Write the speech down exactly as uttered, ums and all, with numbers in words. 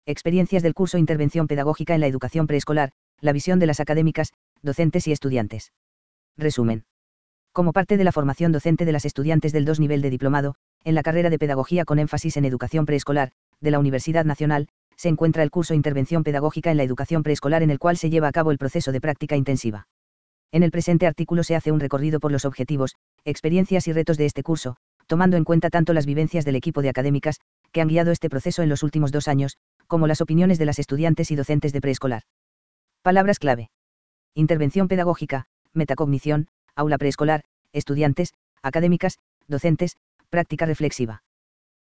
Experiencias del curso Intervención Pedagógica en la Educación Preescolar, la visión de las académicas, docentes y estudiantes. Resumen. Como parte de la formación docente de las estudiantes del dos nivel de diplomado, en la carrera de Pedagogía con énfasis en Educación Preescolar, de la Universidad Nacional, se encuentra el curso Intervención Pedagógica en la Educación Preescolar en el cual se lleva a cabo el proceso de práctica intensiva. En el presente artículo se hace un recorrido por los objetivos, experiencias y retos de este curso, tomando en cuenta tanto las vivencias del equipo de académicas, que han guiado este proceso en los últimos dos años, como las opiniones de las estudiantes y docentes de preescolar. Palabras clave. Intervención pedagógica, metacognición, aula preescolar, estudiantes, académicas, docentes, práctica reflexiva.